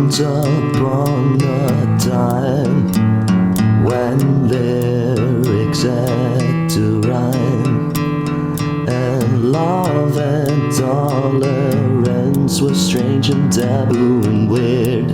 Once upon a time, when lyrics had to rhyme, and love and tolerance were strange and taboo and weird,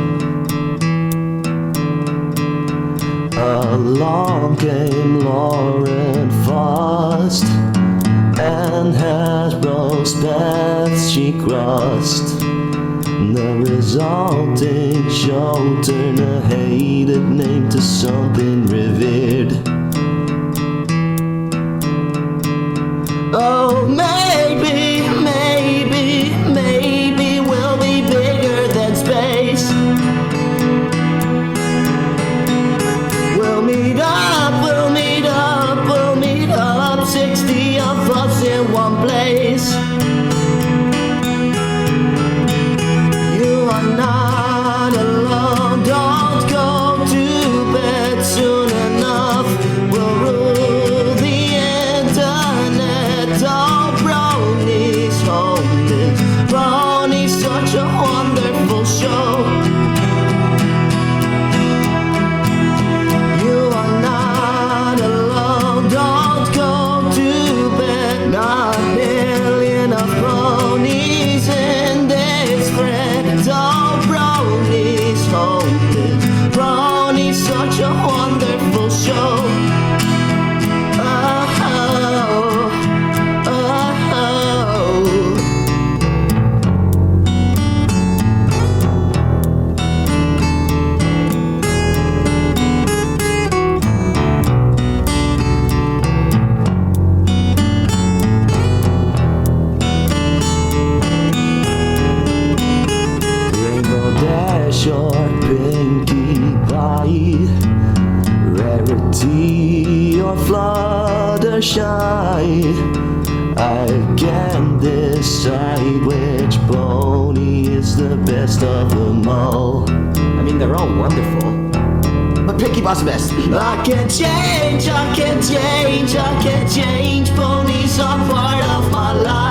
along came Lauren Faust, and Hasbro's paths she crossed. The resulting show turned a hated name to something revered. Oh, maybe we'll be bigger than space. We'll meet up, 60 of us in one place. Not alone, don't go to bed soon enough. We'll rule the internet. Oh, Brony's home. Brony's such a wonderful show. You are not alone, don't go to bed. Not nearly enough bronies in this thread. Brony's home. Brony's such a wonderful show. Your pinky pie, rarity or Fluttershy. I can't decide which pony is the best of them all. I mean, they're all wonderful, but Pinky Bob's the best. I can't change, ponies are part of my life.